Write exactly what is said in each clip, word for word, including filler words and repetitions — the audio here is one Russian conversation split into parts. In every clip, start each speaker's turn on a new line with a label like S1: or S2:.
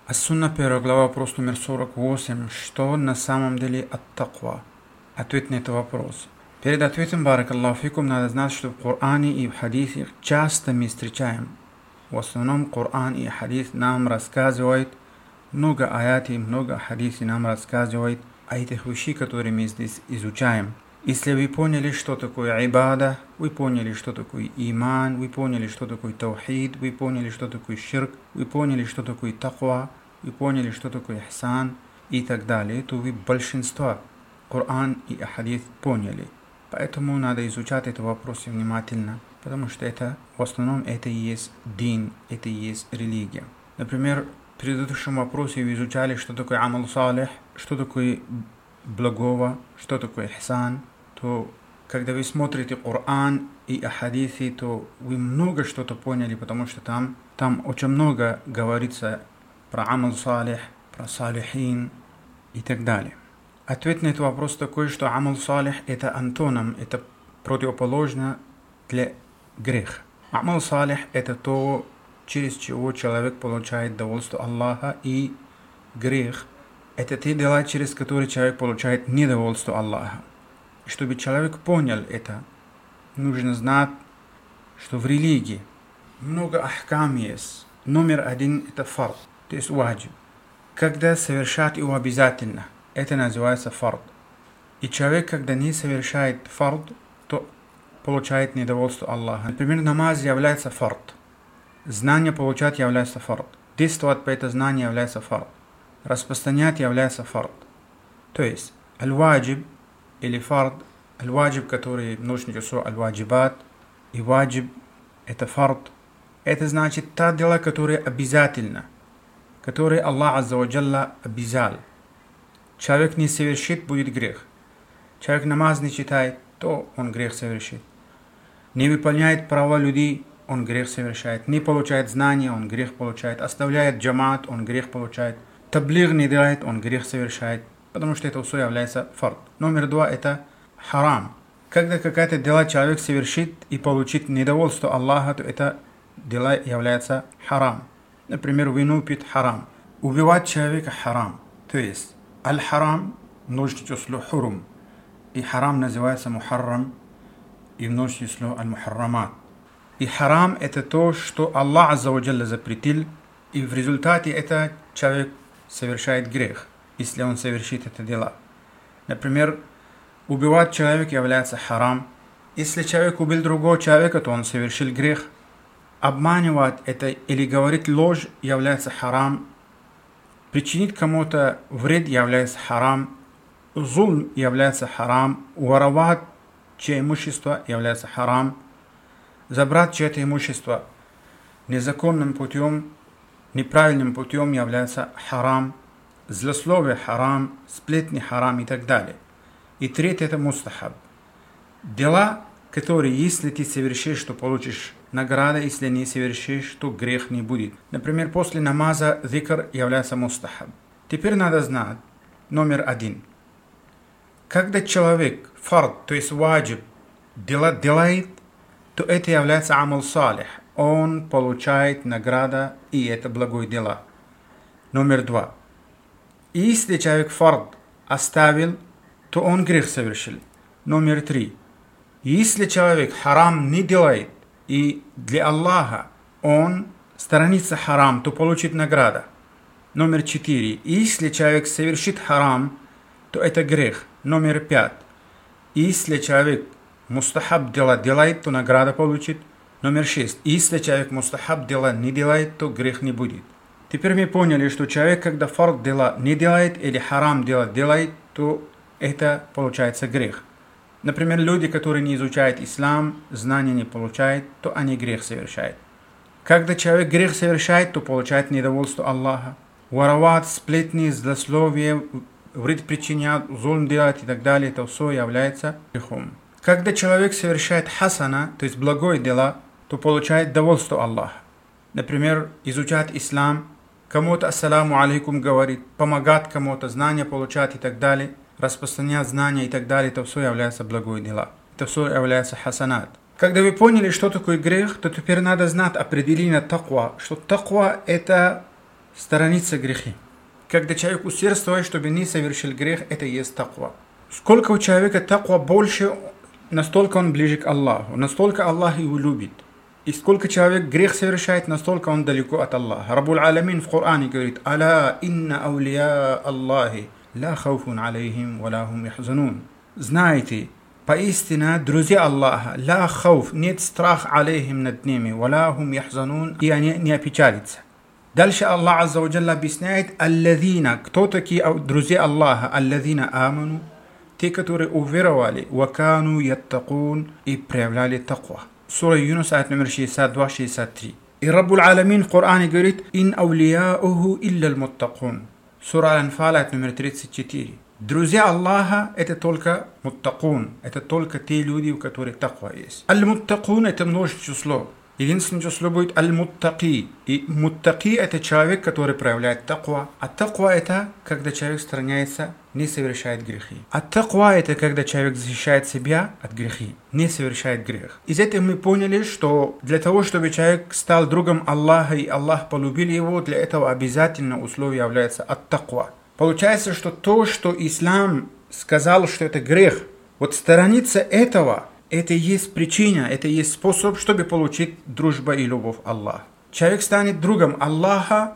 S1: Ас-Сунна, первая глава, вопрос номер сорок восемь. Что на самом деле ат-таква? Ответ на этот вопрос. Перед ответом, баракаллаху фикум, надо знать, что в Коране и в хадисе часто мы встречаем. В основном Коран и хадис нам рассказывают, много аят и много хадисов нам рассказывают о этих вещах, которые мы здесь изучаем. Если вы поняли, что такое ибада, вы поняли, что такое иман, вы поняли, что такое таухид, вы поняли, что такое ширк, вы поняли, что такое таква, вы поняли, что такое ихсан и так далее, то вы большинство Коран и хадис поняли. Поэтому надо изучать этот вопрос внимательно, потому что это в основном это и есть дин, это и есть религия. Например, в предыдущем вопросе вы изучали, что такое амал салих, что такое благого, что такое ихсан, то когда вы смотрите Коран и хадисы, то вы много что-то поняли, потому что там, там очень много говорится про амал салих, про салихин и так далее. Ответ на этот вопрос такой, что амал салих это антоном, это противоположно для греха. Амал салих это то, через чего человек получает довольство Аллаха, и грех это те дела, через которые человек получает недовольство Аллаха. И чтобы человек понял это, нужно знать, что в религии много ахкам есть. Номер один это фард, то есть ваджиб. Когда совершать его обязательно, это называется фард. И человек, когда не совершает фард, то получает недовольство Аллаха. Например, намаз является фард. Знание получать является фард. Действовать по этому знанию является фард. Распространять является фард. То есть, аль-ваджиб или фард, аль-ваджиб, который множественное число аль-ваджибат, и ваджиб это фард. Это значит та дела, которые обязательно, которые Аллах Азза ва Джалла обязал. Человек не совершит, будет грех. Человек намаз не читает, то он грех совершит. Не выполняет права людей, он грех совершает. Не получает знания, он грех получает. Оставляет джамаат, он грех получает. Таблиг не делает, он грех совершает. Потому что это все является фард. Номер два это харам. Когда какое-то дело человек совершит и получит недовольство Аллаха, то это дело является харам. Например, вину пить харам. Убивать человека харам. То есть, аль-харам множественное число хурум. И харам называется мухаррам, и множественное число аль-мухаррамат. И харам это то, что Аллах Азза ва Джалла запретил, и в результате это человек совершает грех, если он совершит это дело. Например, убивать человека является харам. Если человек убил другого человека, то он совершил грех. Обманывать это или говорить ложь является харам. Причинить кому-то вред является харам. Зулм является харам. Воровать чье имущество является харам. Забрать чье-то имущество незаконным путем, неправильным путем является харам. Злословие харам, сплетни харам и так далее. И третье это мустахаб. Дела, которые если ты совершишь, то получишь награда, если не совершишь, то грех не будет. Например, после намаза зикр является мустахаб. Теперь надо знать номер один. Когда человек фард, то есть ваджиб, дела делает, то это является амал салих. Он получает награда, и это благое дело. Номер два. Если человек фард оставил, то он грех совершил. Номер три. Если человек харам не делает, и для Аллаха он сторонится харам, то получит награда. Номер четыре. Если человек совершит харам, то это грех. Номер пять. Если человек мустахаб дела делает, то награда получит. Номер шесть. Если человек мустахаб дела не делает, то грех не будет. Теперь мы поняли, что человек, когда фард дела не делает или харам дела делает, то это получается грех. Например, люди, которые не изучают ислам, знания не получают, то они грех совершают. Когда человек грех совершает, то получает недовольство Аллаха. Воровать, сплетни, злословие, вред причинять, зулм делать и так далее, это все является грехом. Когда человек совершает хасана, то есть благое дело, то получает довольство Аллаха. Например, изучать ислам, кому-то ассаламу алейкум говорит, помогать кому-то, знания получать и так далее, распространять знания и так далее, это все является благое дело. Это все является хасанат. Когда вы поняли, что такое грех, то теперь надо знать определение таква, что таква это сторониться грехи. Когда человек усердствует, чтобы не совершил грех, это и есть таква. Сколько у человека таква больше, настолько он ближе к Аллаху, настолько Аллах его любит. И сколько человек грех совершает, настолько он далеко от Аллаха. Раббуль Аламин в Коране говорит: «Аля инна аулия Аллахи ла хауфун алейхим ва ла хум яхзанун». Знаете, поистине, друзья Аллаха, ла хауф, нет страх алейхим над ними, ва ла хум яхзанун, и они не опечалятся. Дальше Аллах Азза ва Джалла объясняет: «Аллазина», кто такие друзья Аллаха? «Аллазина аману», те, которые уверовали, «ва кану яттакун», и проявляли таква. Сура Юнус, аят номер шестьдесят два шестьдесят три. И Раббуль Аламин в Коране говорит: «Ин аулияуху илля аль-муттакун». Сура Аль-Анфал, аят номер тридцать четыре. Друзья Аллаха — это только муттакун, это только те люди, у которых таква есть. Аль-муттакун — это множество число. Единственное число будет аль-муттаки. И муттаки — это человек, который проявляет таква. А таква — это когда человек стороняется, не совершает грехи. А таква — это когда человек защищает себя от грехи, не совершает грех. Из этого мы поняли, что для того, чтобы человек стал другом Аллаха и Аллах полюбил его, для этого обязательно условие является ат-таква. Получается, что то, что ислам сказал, что это грех, вот сторониться этого — это и есть причина, это и есть способ, чтобы получить дружбу и любовь Аллаха. Человек станет другом Аллаха,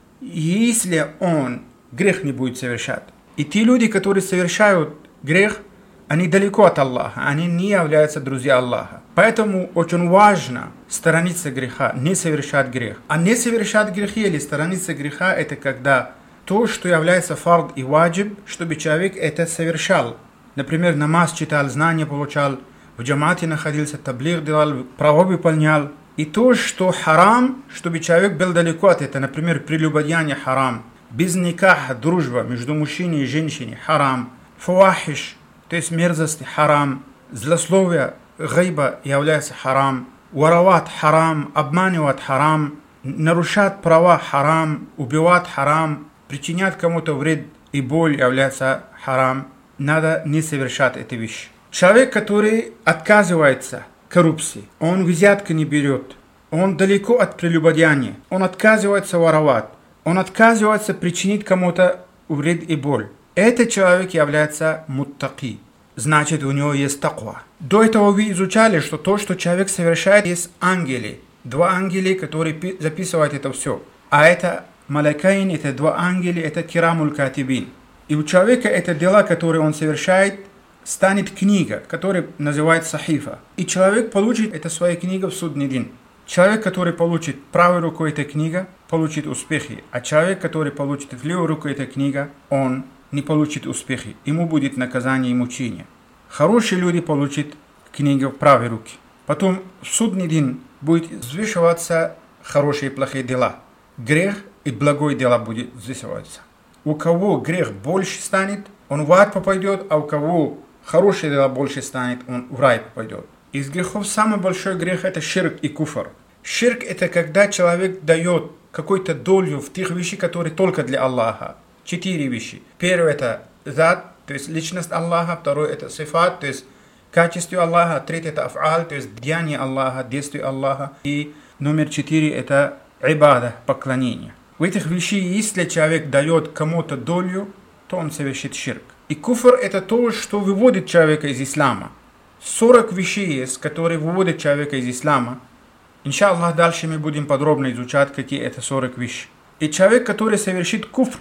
S1: если он грех не будет совершать. И те люди, которые совершают грех, они далеко от Аллаха, они не являются друзьями Аллаха. Поэтому очень важно сторониться греха, не совершать грех. А не совершать грехи или сторониться греха — это когда то, что является фард и ваджиб, чтобы человек это совершал. Например, намаз читал, знания получал, в джамате находился, таблиг делал, право выполнял. И то, что харам, чтобы человек был далеко от этого. Например, прелюбодеяние харам. Без никаха, дружба между мужчиной и женщиной харам. Фуахиш, то есть мерзости харам. Злословие, гайба является харам. Воровать харам, обманывать харам. Нарушать права харам, убивать харам. Причинять кому-то вред и боль является харам. Надо не совершать эти вещи. Человек, который отказывается от коррупции, он взятки не берет, он далеко от прелюбодеяния, он отказывается воровать, он отказывается причинить кому-то вред и боль. Этот человек является муттаки, значит, у него есть таква. До этого вы изучали, что то, что человек совершает, есть ангелы. Два ангела, которые записывают это все. А это малакайн, это два ангела, это кирамуль катибин. И у человека это дела, которые он совершает, станет книга, которая называется сахифа. И человек получит эту свою книгу в судный день. Человек, который получит правой рукой эта книга, получит успехи. А человек, который получит в левой рукой эта книга, он не получит успехи. Ему будет наказание и мучение. Хорошие люди получат книгу в правой руке. Потом в судный день будет взвешиваться хорошие и плохие дела. Грех и благое дело будет взвешиваться. У кого грех больше станет, он в ад попадет, а у кого хорошее дело больше станет, он в рай попадет. Из грехов самый большой грех — это ширк и куфр. Ширк — это когда человек дает какую-то долю в тех вещах, которые только для Аллаха. Четыре вещи. Первое — это зат, то есть личность Аллаха. Второе — это сифат, то есть качество Аллаха. Третье — это аф'аль, то есть деяние Аллаха, действие Аллаха. И номер четыре — это ибада, поклонение. В этих вещах, если человек дает кому-то долю, то он совершит ширк. И куфр — это то, что выводит человека из ислама. сорок вещей есть, которые выводят человека из ислама. Иншаллах, дальше мы будем подробно изучать, какие это сорок вещей. И человек, который совершит куфр,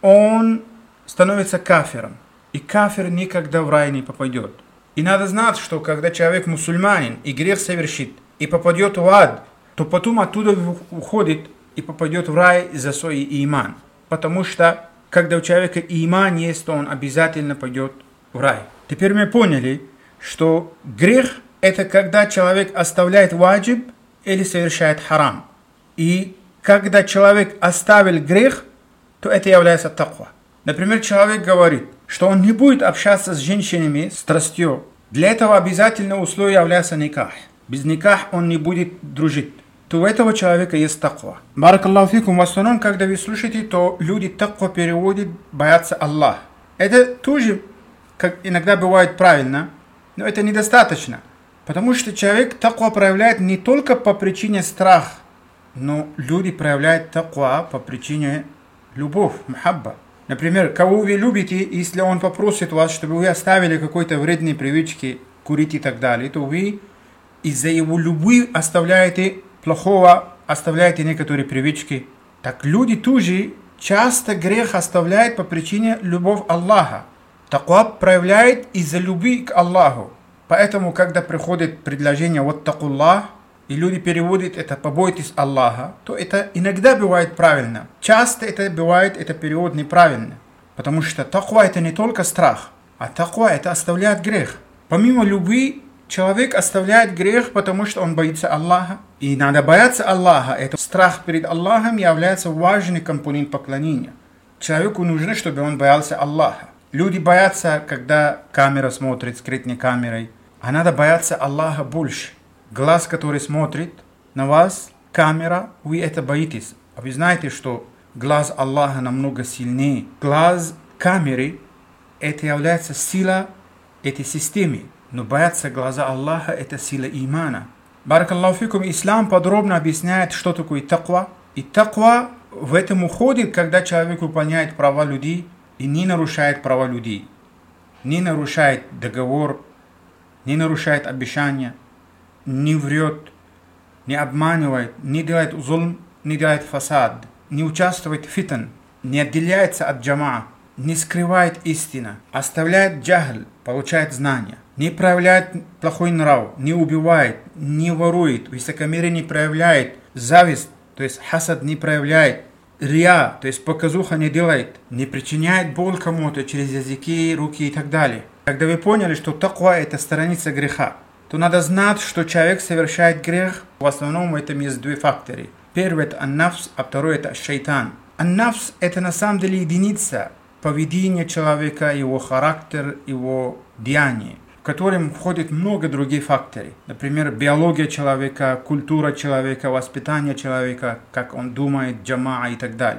S1: он становится кафиром. И кафир никогда в рай не попадет. И надо знать, что когда человек мусульманин и грех совершит, и попадет в ад, то потом оттуда уходит и попадет в рай за свой иман. Потому что когда у человека иман есть, то он обязательно пойдет в рай. Теперь мы поняли, что грех — это когда человек оставляет ваджиб или совершает харам. И когда человек оставил грех, то это является таква. Например, человек говорит, что он не будет общаться с женщинами страстью. Для этого обязательно условие является никах. Без никах он не будет дружить. То у этого человека есть таква. Баракаллаху фикум. В основном, когда вы слушаете, то люди таква переводят боятся Аллаха. Это тоже, как иногда бывает, правильно, но это недостаточно. Потому что человек таква проявляет не только по причине страха, но люди проявляют таква по причине Любовь, мухабба. Например, кого вы любите, если он попросит вас, чтобы вы оставили какой-то вредные привычки, курить и так далее, то вы из-за его любви оставляете плохого, оставляете некоторые привычки. Так люди тоже часто грех оставляют по причине любви Аллаха. Таква проявляет из-за любви к Аллаху. Поэтому, когда приходит предложение «Ваттакуллах», и люди переводят это «побойтесь Аллаха», то это иногда бывает правильно. Часто это бывает, это перевод неправильно. Потому что таква это не только страх, а таква это оставляет грех. Помимо любви, человек оставляет грех, потому что он боится Аллаха. И надо бояться Аллаха. Это страх перед Аллахом является важный компонент поклонения. Человеку нужно, чтобы он боялся Аллаха. Люди боятся, когда камера смотрит, скрытной камерой. А надо бояться Аллаха больше. Глаз, который смотрит на вас, камера, вы это боитесь. А вы знаете, что глаз Аллаха намного сильнее. Глаз камеры, это является сила этой системы. Но бояться глаза Аллаха, это сила имана. Баракаллаху фикум, ислам подробно объясняет, что такое таква. И таква в этом уходит, когда человек выполняет права людей и не нарушает права людей. Не нарушает договор, не нарушает обещания, не врет, не обманывает, не делает зулм, не делает фасад, не участвует в фитн, не отделяется от джамаа, не скрывает истину, оставляет джахл, получает знания, не проявляет плохой нрав, не убивает, не ворует, высокомерие не проявляет, зависть, то есть хасад не проявляет, рия, то есть показуха не делает, не причиняет боль кому-то через языки, руки и так далее. Когда вы поняли, что таква это страница греха, то надо знать, что человек совершает грех. В основном в этом есть два фактора. Первый это ан-нафс, а второй это шайтан. Ан-нафс это на самом деле единица поведения человека, его характер, его деяния, в котором входит много других факторов. Например, биология человека, культура человека, воспитание человека, как он думает, джамаа и так далее.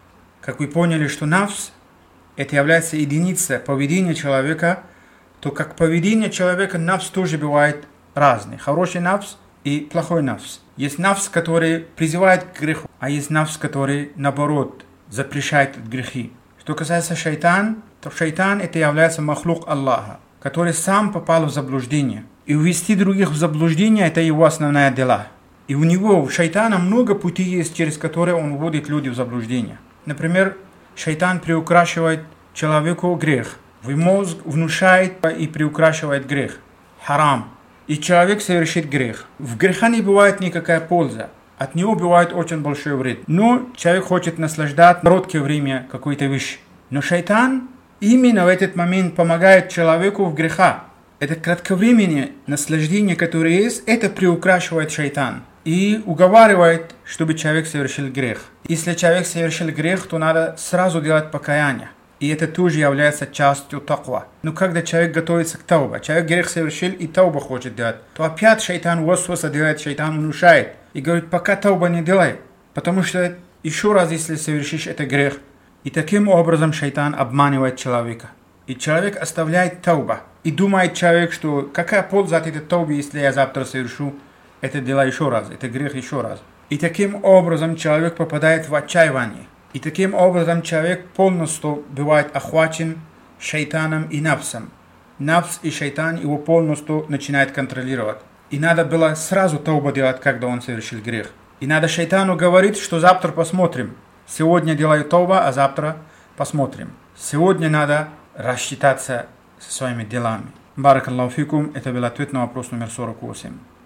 S1: Как вы поняли, что нафс это является единица поведения человека, то как поведение человека нафс тоже бывает разный. Хороший нафс и плохой нафс. Есть нафс, который призывает к греху, а есть нафс, который наоборот запрещает грехи. Что касается шайтан, то шайтан это является махлук Аллаха, который сам попал в заблуждение. И ввести других в заблуждение это его основная дела. И у него, у шайтана, много путей есть, через которые он вводит людей в заблуждение. Например, шайтан приукрашивает человеку грех. В мозг внушает и приукрашивает грех. Харам. И человек совершит грех. В греха не бывает никакая польза. От него бывает очень большой вред. Но человек хочет наслаждаться короткое время какой-то вещи. Но шайтан именно в этот момент помогает человеку в греха. Это кратковременное наслаждение, которое есть, это приукрашивает шайтан. И уговаривает, чтобы человек совершил грех. Если человек совершил грех, то надо сразу делать покаяние. И это тоже является частью таква. Но когда человек готовится к таубе, человек грех совершил и тауба хочет делать, то опять шайтан васваса делает, шайтан внушает. И говорит, пока тауба не делай. Потому что еще раз, если совершишь это грех, и таким образом шайтан обманывает человека. И человек оставляет тауба. И думает человек, что какая польза от этой таубы, если я завтра совершу это дело еще раз, это грех еще раз. И таким образом человек попадает в отчаяние. И таким образом человек полностью бывает охвачен шайтаном и нафсом. Нафс и шайтан его полностью начинает контролировать. И надо было сразу тауба делать, когда он совершил грех. И надо шайтану говорить, что завтра посмотрим. Сегодня делаю тауба, а завтра посмотрим. Сегодня надо рассчитаться со своими делами. Баракаллаху фикум. Это был ответ на вопрос номер сорок восемь.